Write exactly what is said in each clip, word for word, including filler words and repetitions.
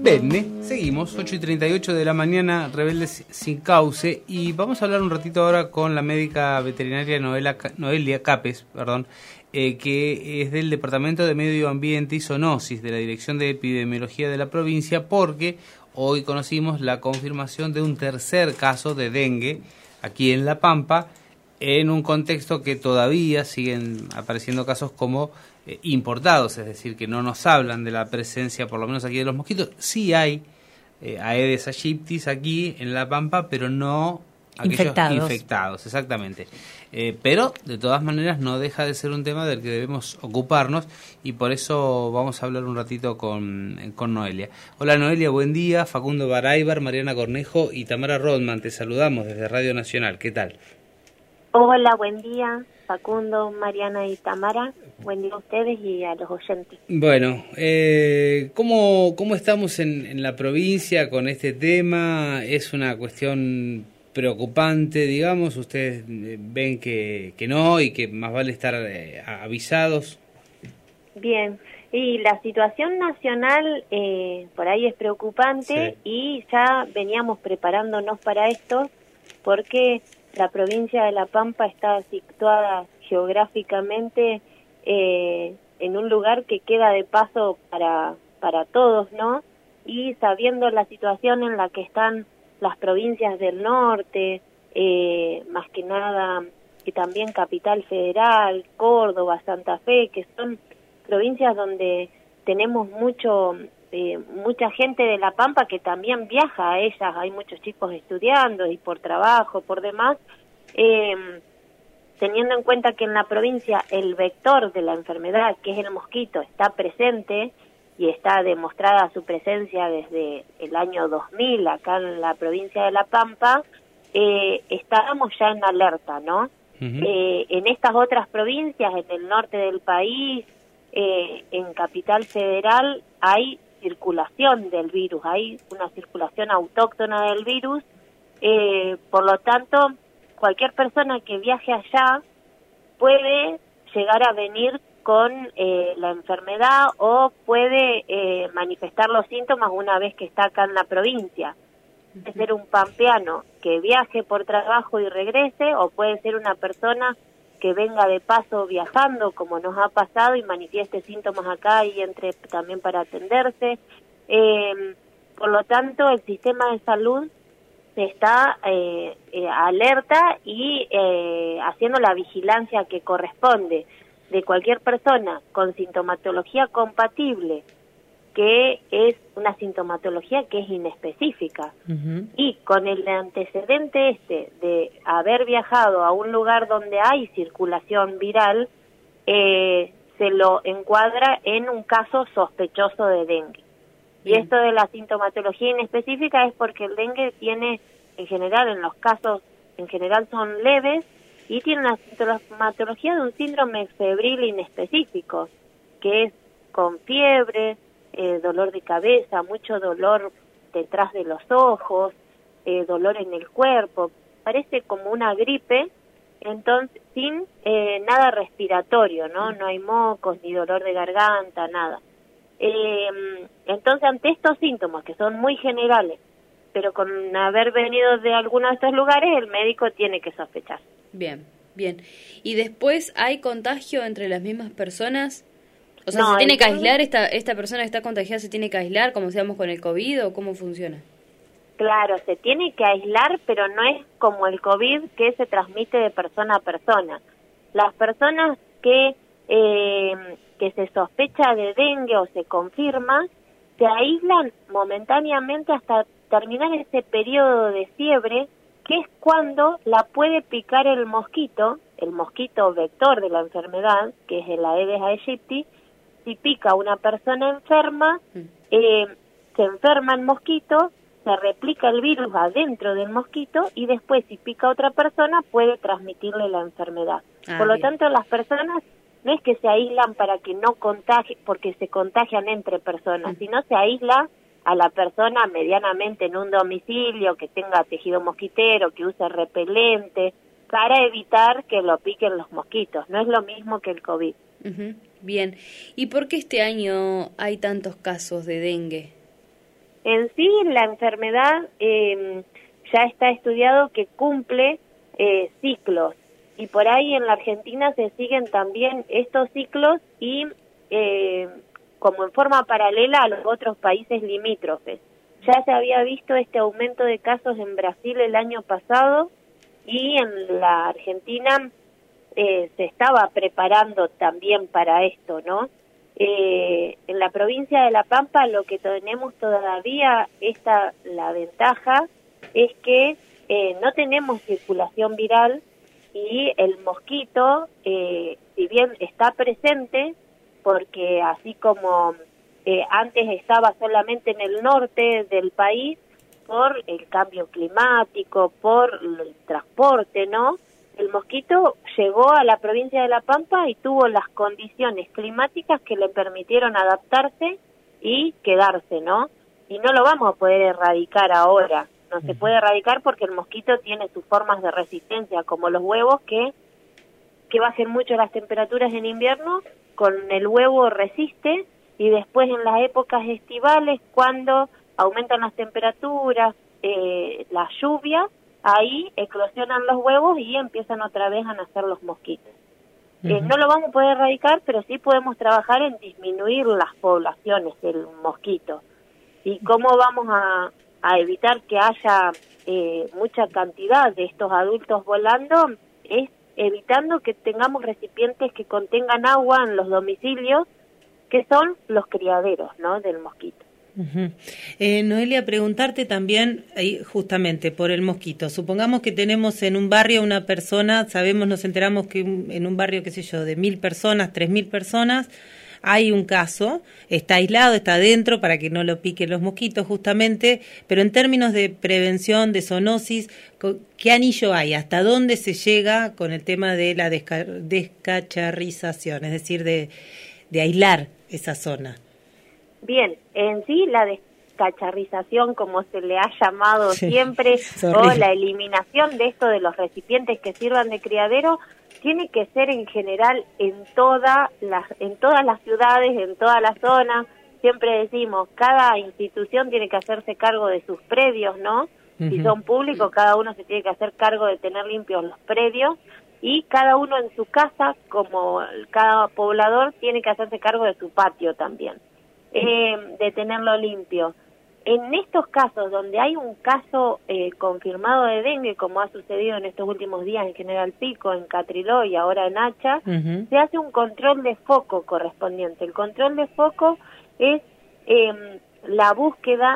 Bene, seguimos, ocho y treinta y ocho de la mañana, Rebeldes sin Cauce, y vamos a hablar un ratito ahora con la médica veterinaria Noela, Noelia Capes, perdón, eh, que es del Departamento de Medio Ambiente y Zoonosis de la Dirección de Epidemiología de la provincia, porque hoy conocimos la confirmación de un tercer caso de dengue aquí en La Pampa, en un contexto que todavía siguen apareciendo casos como eh, importados, es decir, que no nos hablan de la presencia, por lo menos aquí, de los mosquitos. Sí hay eh, Aedes aegypti aquí en La Pampa, pero no aquellos infectados, infectados exactamente. Eh, pero, de todas maneras, no deja de ser un tema del que debemos ocuparnos, y por eso vamos a hablar un ratito con, con Noelia. Hola Noelia, buen día. Facundo Baraybar, Mariana Cornejo y Tamara Rodman, te saludamos desde Radio Nacional. ¿Qué tal? Hola, buen día, Facundo, Mariana y Tamara. Buen día a ustedes y a los oyentes. Bueno, eh, ¿cómo, cómo estamos en, en la provincia con este tema? ¿Es una cuestión preocupante, digamos? ¿Ustedes ven que, que no y que más vale estar eh, avisados? Bien, y la situación nacional eh, por ahí es preocupante, sí. Y ya veníamos preparándonos para esto porque la provincia de La Pampa está situada geográficamente eh, en un lugar que queda de paso para, para todos, ¿no? Y sabiendo la situación en la que están las provincias del norte, eh, más que nada, y también Capital Federal, Córdoba, Santa Fe, que son provincias donde tenemos mucho... Eh, mucha gente de La Pampa que también viaja a ellas, hay muchos chicos estudiando y por trabajo, por demás, eh, teniendo en cuenta que en la provincia el vector de la enfermedad, que es el mosquito, está presente y está demostrada su presencia desde el año dos mil acá en la provincia de La Pampa, eh, estábamos ya en alerta, ¿no? Uh-huh. Eh, en estas otras provincias, en el norte del país, eh, en Capital Federal, hay circulación del virus, hay una circulación autóctona del virus, eh, por lo tanto, cualquier persona que viaje allá puede llegar a venir con eh, la enfermedad o puede eh, manifestar los síntomas una vez que está acá en la provincia. Puede ser un pampeano que viaje por trabajo y regrese, o puede ser una persona que venga de paso viajando, como nos ha pasado, y manifieste síntomas acá y entre también para atenderse. Eh, por lo tanto, el sistema de salud está eh, eh, alerta y eh, haciendo la vigilancia que corresponde de cualquier persona con sintomatología compatible, que es una sintomatología que es inespecífica, uh-huh. Y con el antecedente este de haber viajado a un lugar donde hay circulación viral, eh, se lo encuadra en un caso sospechoso de dengue. Bien. Y esto de la sintomatología inespecífica es porque el dengue tiene, en general, en los casos, en general son leves, y tiene una sintomatología de un síndrome febril inespecífico, que es con fiebre, Eh, dolor de cabeza, mucho dolor detrás de los ojos, eh, dolor en el cuerpo, parece como una gripe, entonces sin eh, nada respiratorio, ¿no? No hay mocos, ni dolor de garganta, nada. Eh, entonces, ante estos síntomas, que son muy generales, pero con haber venido de alguno de estos lugares, el médico tiene que sospechar. Bien, bien. ¿Y después hay contagio entre las mismas personas? O sea, no, ¿se tiene que aislar esta esta persona que está contagiada, se tiene que aislar como seamos con el COVID, o cómo funciona? Claro, se tiene que aislar, pero no es como el COVID que se transmite de persona a persona. Las personas que eh, que se sospecha de dengue o se confirma, se aíslan momentáneamente hasta terminar ese periodo de fiebre, que es cuando la puede picar el mosquito, el mosquito vector de la enfermedad, que es el Aedes aegypti. Si pica a una persona enferma, eh, se enferma el mosquito, se replica el virus adentro del mosquito, y después, si pica a otra persona, puede transmitirle la enfermedad. Ah, Por lo bien. tanto, las personas no es que se aíslan para que no contagien, porque se contagian entre personas, mm. sino se aísla a la persona medianamente en un domicilio, que tenga tejido mosquitero, que use repelente, para evitar que lo piquen los mosquitos. No es lo mismo que el COVID. Uh-huh. Bien. ¿Y por qué este año hay tantos casos de dengue? En sí, la enfermedad eh, ya está estudiado que cumple eh, ciclos, y por ahí en la Argentina se siguen también estos ciclos y eh, como en forma paralela a los otros países limítrofes. Ya se había visto este aumento de casos en Brasil el año pasado, y en la Argentina eh, se estaba preparando también para esto, ¿no? Eh, en la provincia de La Pampa lo que tenemos todavía, esta, la ventaja, es que eh, no tenemos circulación viral, y el mosquito, eh, si bien está presente, porque así como eh, antes estaba solamente en el norte del país, por el cambio climático, por el transporte, ¿no? El mosquito llegó a la provincia de La Pampa y tuvo las condiciones climáticas que le permitieron adaptarse y quedarse, ¿no? Y no lo vamos a poder erradicar ahora. No se puede erradicar porque el mosquito tiene sus formas de resistencia, como los huevos, que, que bajen mucho las temperaturas en invierno, con el huevo resiste, y después en las épocas estivales, cuando aumentan las temperaturas, eh, las lluvias, ahí eclosionan los huevos y empiezan otra vez a nacer los mosquitos. Uh-huh. Eh, no lo vamos a poder erradicar, pero sí podemos trabajar en disminuir las poblaciones del mosquito. ¿Y cómo vamos a, a evitar que haya eh, mucha cantidad de estos adultos volando? Es evitando que tengamos recipientes que contengan agua en los domicilios, que son los criaderos, ¿no?, del mosquito. Uh-huh. eh, Noelia, preguntarte también ahí, justamente por el mosquito. Supongamos que tenemos en un barrio una persona, sabemos, nos enteramos que en un barrio, qué sé yo, de mil personas, tres mil personas, hay un caso, está aislado, está adentro para que no lo piquen los mosquitos justamente, pero en términos de prevención, de zoonosis, ¿qué anillo hay? ¿Hasta dónde se llega con el tema de la desca- descacharrización, es decir, de, de aislar esa zona? Bien, en sí la descacharrización, como se le ha llamado sí, siempre, o la eliminación de esto de los recipientes que sirvan de criadero, tiene que ser en general en toda las, en todas las ciudades, en todas las zonas. Siempre decimos, cada institución tiene que hacerse cargo de sus predios, ¿no? Uh-huh. Si son públicos, cada uno se tiene que hacer cargo de tener limpios los predios, y cada uno en su casa, como cada poblador, tiene que hacerse cargo de su patio también. Eh, de tenerlo limpio. En estos casos donde hay un caso eh, confirmado de dengue, como ha sucedido en estos últimos días en General Pico, en Catriló y ahora en Hacha, uh-huh. se hace un control de foco correspondiente. El control de foco es eh, la búsqueda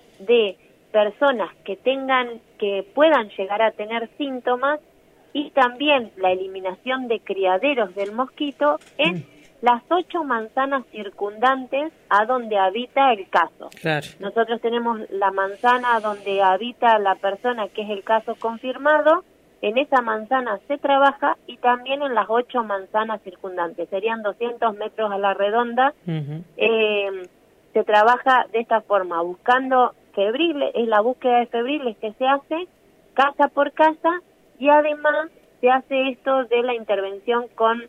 de personas que tengan, que puedan llegar a tener síntomas, y también la eliminación de criaderos del mosquito en uh-huh. las ocho manzanas circundantes a donde habita el caso. Claro. Nosotros tenemos la manzana donde habita la persona, que es el caso confirmado. En esa manzana se trabaja, y también en las ocho manzanas circundantes, serían doscientos metros a la redonda. Uh-huh. Eh, se trabaja de esta forma, buscando febriles, es la búsqueda de febriles que se hace casa por casa, y además se hace esto de la intervención con...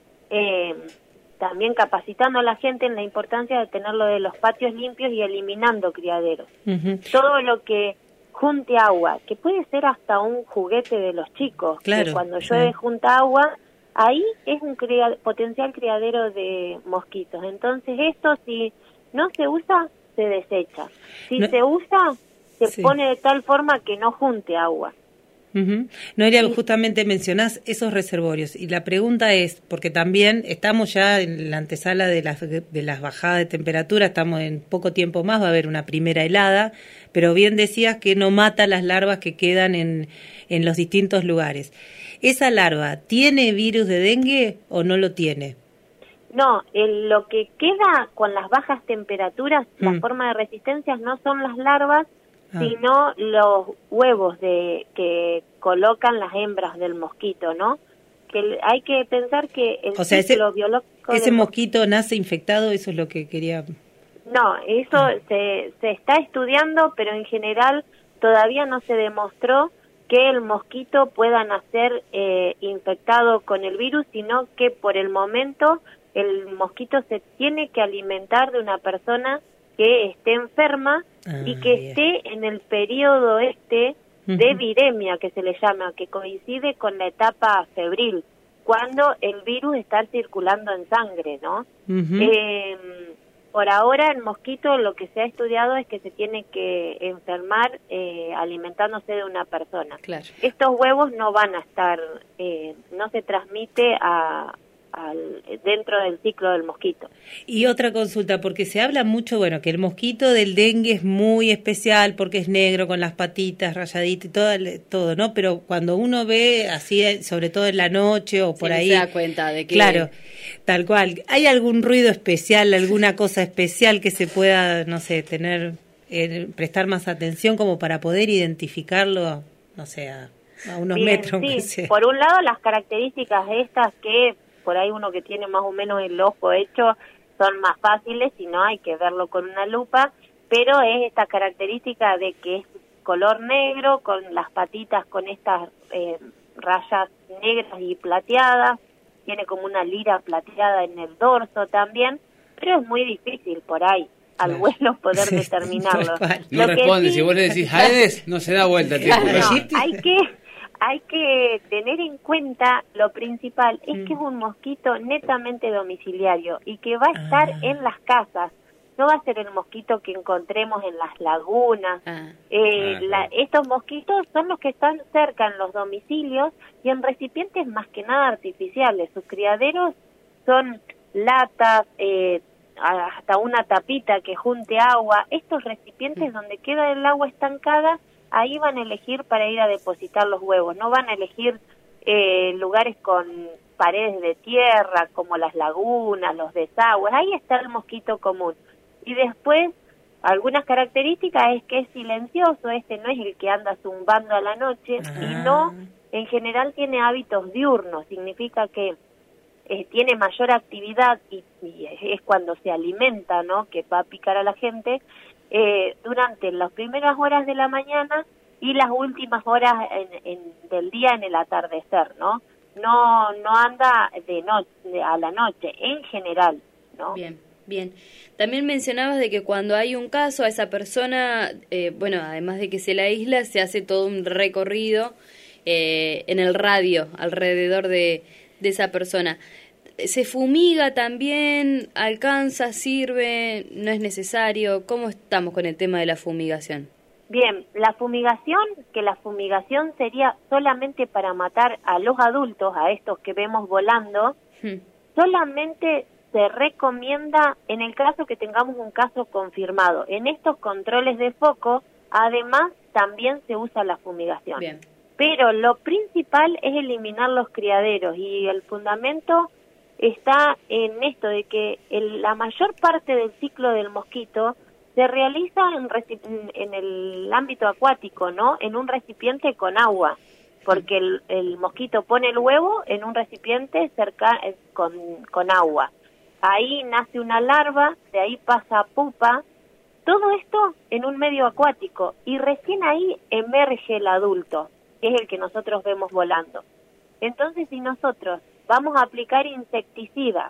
Eh, también capacitando a la gente en la importancia de tenerlo de los patios limpios y eliminando criaderos. Uh-huh. Todo lo que junte agua, que puede ser hasta un juguete de los chicos, claro, que cuando llueve sí. junta agua, ahí es un cria- potencial criadero de mosquitos. Entonces esto, si no se usa, se desecha. Si no. se usa, se sí. pone de tal forma que no junte agua. Uh-huh. Noelia, sí. justamente mencionás esos reservorios, y la pregunta es, porque también estamos ya en la antesala de las, de las bajadas de temperatura, estamos en poco tiempo más, va a haber una primera helada, pero bien decías que no mata las larvas que quedan en, en los distintos lugares. ¿Esa larva tiene virus de dengue o no lo tiene? No, el, lo que queda con las bajas temperaturas, mm. la forma de resistencia no son las larvas, Ah. sino los huevos de que colocan las hembras del mosquito, ¿no? Que hay que pensar que el o sea, ciclo ese, biológico... ¿Ese mosquito nace infectado? Eso es lo que quería... No, eso ah. se, se está estudiando, pero en general todavía no se demostró que el mosquito pueda nacer eh, infectado con el virus, sino que por el momento el mosquito se tiene que alimentar de una persona que esté enferma Ah, y que bien. esté en el periodo este de viremia, que se le llama, que coincide con la etapa febril, cuando el virus está circulando en sangre, ¿no? Ujú. Eh, por ahora el mosquito lo que se ha estudiado es que se tiene que enfermar eh, alimentándose de una persona. Claro. Estos huevos no van a estar, eh, no se transmite a, al, dentro del ciclo del mosquito. Y otra consulta, porque se habla mucho, bueno, que el mosquito del dengue es muy especial porque es negro con las patitas rayaditas y todo, todo, ¿no? Pero cuando uno ve así, sobre todo en la noche o por Sí, ahí... se da cuenta de que... Claro, tal cual. ¿Hay algún ruido especial, alguna cosa especial que se pueda, no sé, tener, eh, prestar más atención como para poder identificarlo, no sé, a, a unos Bien, metros? sí. Que sea? Por un lado, las características estas que por ahí uno que tiene más o menos el ojo hecho son más fáciles, si no hay que verlo con una lupa, pero es esta característica de que es color negro, con las patitas con estas eh, rayas negras y plateadas, tiene como una lira plateada en el dorso también, pero es muy difícil por ahí al Claro. vuelo poder Sí, determinarlo. tal cual. No Lo que responde, sí- si vos le decís Aedes, no se da vuelta. Tipo, no, ¿verdad? hay que hay que tener en cuenta lo principal es Mm. que es un mosquito netamente domiciliario y que va a estar Ah. en las casas. No va a ser el mosquito que encontremos en las lagunas. Ah, Eh, Ah, la- claro. estos mosquitos son los que están cerca en los domicilios y en recipientes más que nada artificiales. Sus criaderos son latas, eh, hasta una tapita que junte agua. Estos recipientes donde queda el agua estancada, ahí van a elegir para ir a depositar los huevos. No van a elegir eh, lugares con paredes de tierra, como las lagunas, los desagües. Ahí está el mosquito común. Y después, algunas características es que es silencioso, este no es el que anda zumbando a la noche, Ah. y no, en general tiene hábitos diurnos, significa que eh, tiene mayor actividad y, y es cuando se alimenta, ¿no?, que va a picar a la gente, eh, durante las primeras horas de la mañana y las últimas horas en, en, del día en el atardecer, ¿no? No no anda de noche a la noche, en general, ¿no? bien, bien. También mencionabas de que cuando hay un caso a esa persona, eh, bueno, además de que se la aísla, se hace todo un recorrido eh, en el radio alrededor de, de esa persona. ¿Se fumiga también? ¿Alcanza? ¿Sirve? ¿No es necesario? ¿Cómo estamos con el tema de la fumigación? Bien, la fumigación, que la fumigación sería solamente para matar a los adultos, a estos que vemos volando, Hmm. solamente se recomienda en el caso que tengamos un caso confirmado. En estos controles de foco, además, también se usa la fumigación. Bien. Pero lo principal es eliminar los criaderos y el fundamento está en esto de que el, la mayor parte del ciclo del mosquito se realiza en, reci- en el ámbito acuático, ¿no? En un recipiente con agua, porque el, el mosquito pone el huevo en un recipiente cerca eh, con, con agua. Ahí nace una larva, de ahí pasa a pupa, todo esto en un medio acuático y recién ahí emerge el adulto, que es el que nosotros vemos volando. Entonces, si nosotros vamos a aplicar insecticida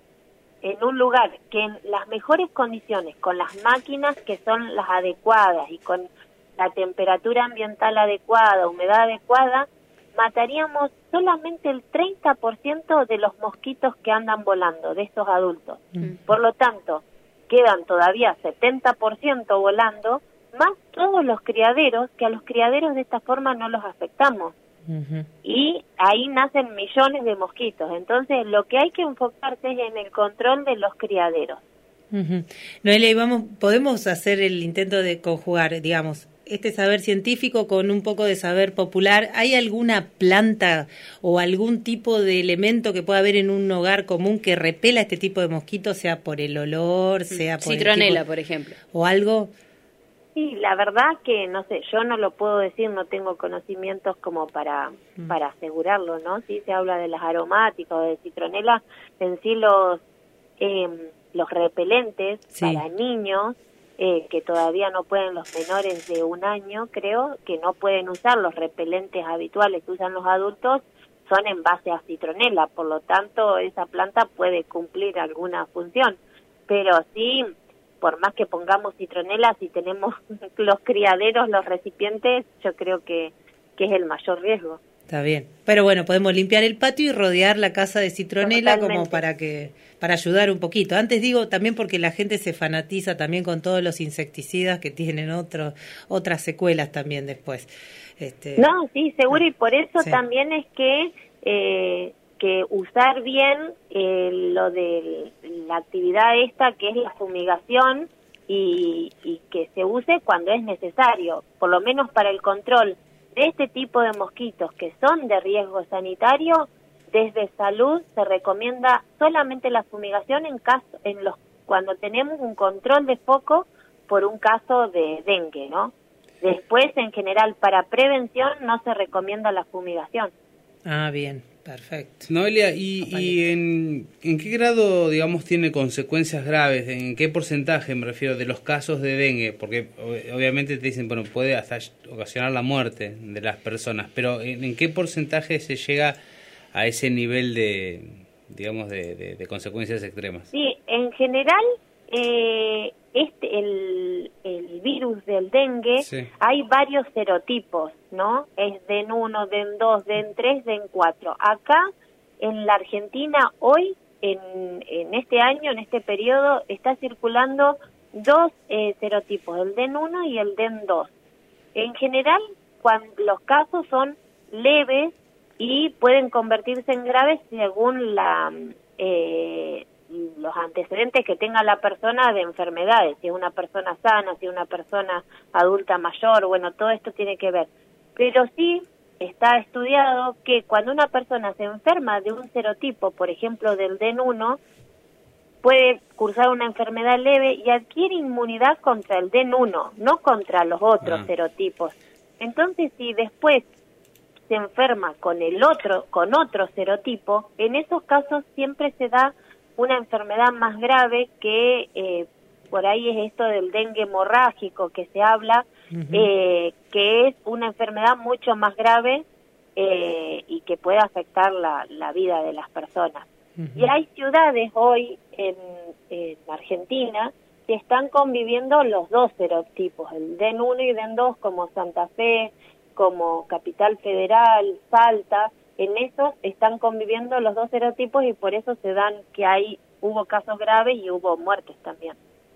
en un lugar que en las mejores condiciones, con las máquinas que son las adecuadas y con la temperatura ambiental adecuada, humedad adecuada, mataríamos solamente el treinta por ciento de los mosquitos que andan volando, de estos adultos. Mm. Por lo tanto, quedan todavía setenta por ciento volando, más todos los criaderos, que a los criaderos de esta forma no los afectamos. Ujú. Y ahí nacen millones de mosquitos. Entonces, lo que hay que enfocarse es en el control de los criaderos. Ujú. Noelia, y vamos, podemos hacer el intento de conjugar, digamos, este saber científico con un poco de saber popular. ¿Hay alguna planta o algún tipo de elemento que pueda haber en un hogar común que repela este tipo de mosquitos, sea por el olor, sea por Citronela, el tipo, por ejemplo. o algo? Sí, la verdad que, no sé, yo no lo puedo decir, no tengo conocimientos como para Mm. para asegurarlo, ¿no? Sí se habla de las aromáticas o de citronela, en sí los, eh, los repelentes Sí. para niños, eh, que todavía no pueden, los menores de un año, creo, que no pueden usar los repelentes habituales que usan los adultos, son en base a citronela, por lo tanto esa planta puede cumplir alguna función, pero sí por más que pongamos citronela, si tenemos los criaderos, los recipientes, yo creo que, que es el mayor riesgo. Está bien. Pero bueno, podemos limpiar el patio y rodear la casa de citronela. Totalmente. Como para que para ayudar un poquito. Antes digo también porque la gente se fanatiza también con todos los insecticidas que tienen otro, otras secuelas también después. Este, no, sí, seguro, y por eso sí. también es que eh, que usar bien eh, lo de la actividad esta que es la fumigación y, y que se use cuando es necesario, por lo menos para el control de este tipo de mosquitos que son de riesgo sanitario. Desde salud se recomienda solamente la fumigación en caso en los cuando tenemos un control de foco por un caso de dengue, ¿no? Después, en general, para prevención no se recomienda la fumigación. Ah, bien, perfecto. Noelia, ¿y, y en, en qué grado, digamos, tiene consecuencias graves? ¿En qué porcentaje, me refiero, de los casos de dengue? Porque obviamente te dicen, bueno, puede hasta ocasionar la muerte de las personas, pero ¿en, en qué porcentaje se llega a ese nivel de, digamos, de, de, de consecuencias extremas? Sí, en general, eh, este el, el virus del dengue, sí. Hay varios serotipos, ¿no? Es D E N uno, D E N dos, D E N tres, D E N cuatro. Acá, en la Argentina, hoy, en, en este año, en este periodo, está circulando dos eh, serotipos, el D E N uno y el D E N dos. En general, cuando los casos son leves, y pueden convertirse en graves según la eh, los antecedentes que tenga la persona de enfermedades, si es una persona sana, si es una persona adulta mayor, bueno, todo esto tiene que ver. Pero sí está estudiado que cuando una persona se enferma de un serotipo, por ejemplo del D E N uno, puede cursar una enfermedad leve y adquiere inmunidad contra el D E N uno, no contra los otros ah. serotipos. Entonces, si después se enferma con el otro, con otro serotipo, en esos casos siempre se da una enfermedad más grave que eh, por ahí es esto del dengue hemorrágico que se habla, uh-huh. eh, que es una enfermedad mucho más grave eh, y que puede afectar la, la vida de las personas. Uh-huh. Y hay ciudades hoy en, en Argentina que están conviviendo los dos serotipos, el D E N uno y D E N dos, como Santa Fe, como Capital Federal, Salta. En esos están conviviendo los dos serotipos y por eso se dan que hay hubo casos graves y hubo muertes también.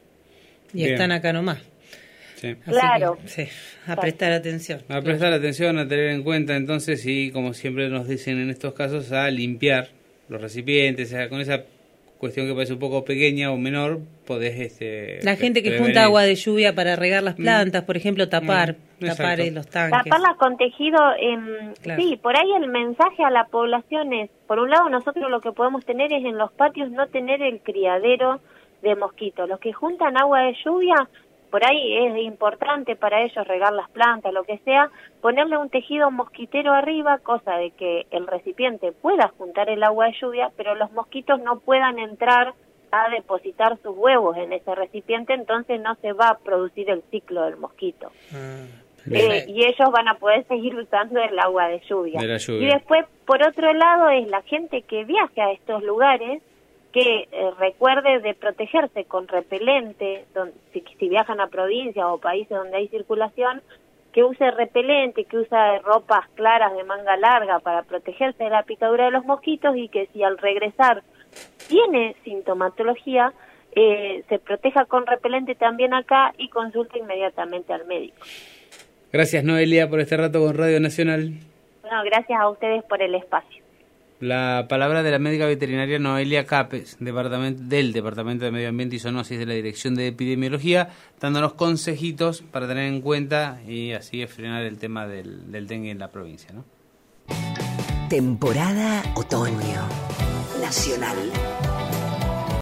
Y Bien. Están acá nomás. Sí. Claro. Que, sí, a prestar atención. A prestar claro. atención, a tener en cuenta entonces y como siempre nos dicen en estos casos, a limpiar los recipientes, o sea, con esa cuestión que parece un poco pequeña o menor, podés... Este, la gente que prevenir. Junta agua de lluvia para regar las plantas, mm. por ejemplo, tapar, mm. tapar los tanques. Taparlas con tejido, en, claro. Sí, por ahí el mensaje a la población es, por un lado nosotros lo que podemos tener es en los patios no tener el criadero de mosquitos. Los que juntan agua de lluvia, por ahí es importante para ellos regar las plantas, lo que sea, ponerle un tejido mosquitero arriba, cosa de que el recipiente pueda juntar el agua de lluvia, pero los mosquitos no puedan entrar a depositar sus huevos en ese recipiente, entonces no se va a producir el ciclo del mosquito. Ah, eh, y ellos van a poder seguir usando el agua de lluvia. de la lluvia. Y después, por otro lado, es la gente que viaja a estos lugares, que eh, recuerde de protegerse con repelente, don, si, si viajan a provincias o países donde hay circulación, que use repelente, que use ropas claras de manga larga para protegerse de la picadura de los mosquitos y que si al regresar tiene sintomatología, eh, se proteja con repelente también acá y consulte inmediatamente al médico. Gracias, Noelia, por este rato con Radio Nacional. Bueno, gracias a ustedes por el espacio. La palabra de la médica veterinaria Noelia Capes, departamento, del Departamento de Medio Ambiente y Zoonosis de la Dirección de Epidemiología, dándonos consejitos para tener en cuenta y así frenar el tema del, del dengue en la provincia, ¿no? Temporada Otoño Nacional.